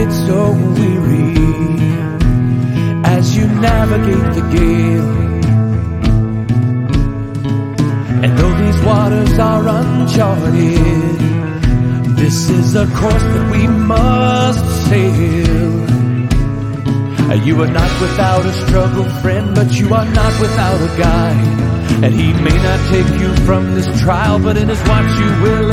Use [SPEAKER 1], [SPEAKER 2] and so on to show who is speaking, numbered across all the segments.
[SPEAKER 1] get so weary as you navigate the gale. And though these waters are uncharted, this is a course that we must sail. You are not without a struggle, friend, but you are not without a guide. And he may not take you from this trial, but in his watch you will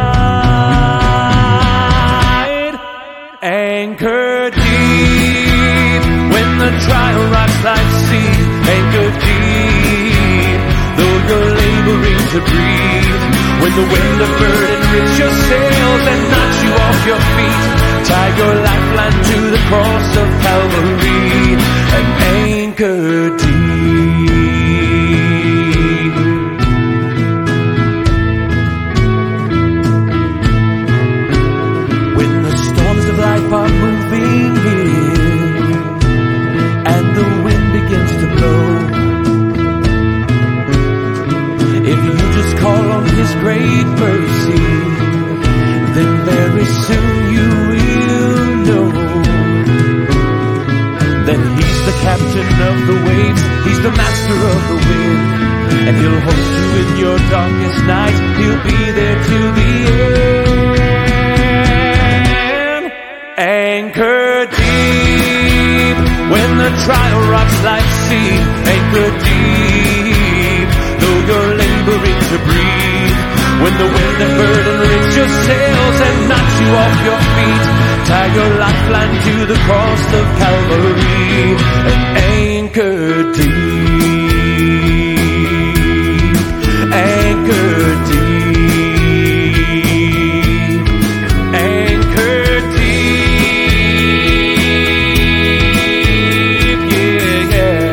[SPEAKER 1] abide. Anchor deep when the trial rocks like sea. Anchor deep, though you're laboring to breathe. When the wind of burden rips your sails and knocks you off your feet, tie your lifeline to the cross of Calvary and anchor deep. When the storms of life are moving in and the wind begins to blow, if you just call on his great mercy, then very soon you will know that he's the captain of the waves, he's the master of the wind, and he'll hold you in your darkest night, he'll be there to the end. Anchor deep when the trial rocks like sea. Anchor deep, though you're laboring to breathe. When the wind and burden rips your sails and knocks you off your feet, tie your lifeline to the cross of Calvary and anchor deep. Anchor deep. Anchor deep. Yeah, yeah.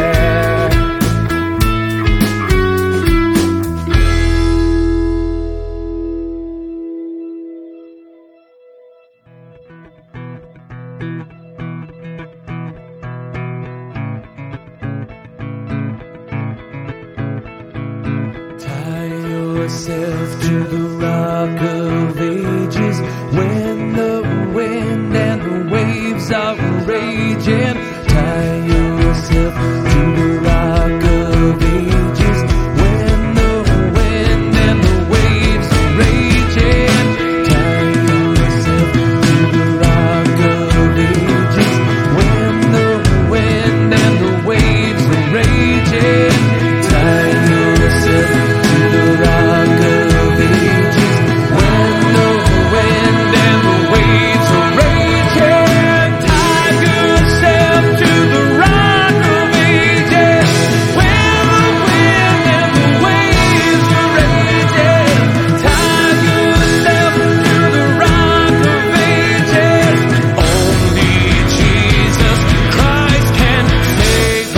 [SPEAKER 1] Yourself to the rock of ages when the wind and the waves are raging. Tie yourself to the rock of ages when the wind and the waves are raging. Tie yourself to the rock of ages when the wind and the waves are raging. Tie yourself to the rock of ages when the wind and the waves are raging. Tie yourself to the rock of ages when the wind and the waves are raging. Tie yourself to the rock of ages. Only Jesus Christ can save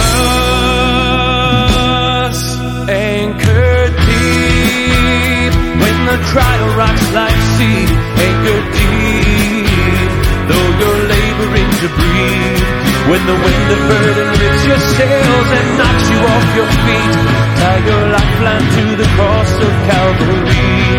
[SPEAKER 1] us. Anchor deep when the trial rocks like sea. Anchor deep, though you're laboring to breathe. When the wind of burden rips your sails and knocks you off your feet, tie your lifeline to the cross of Calvary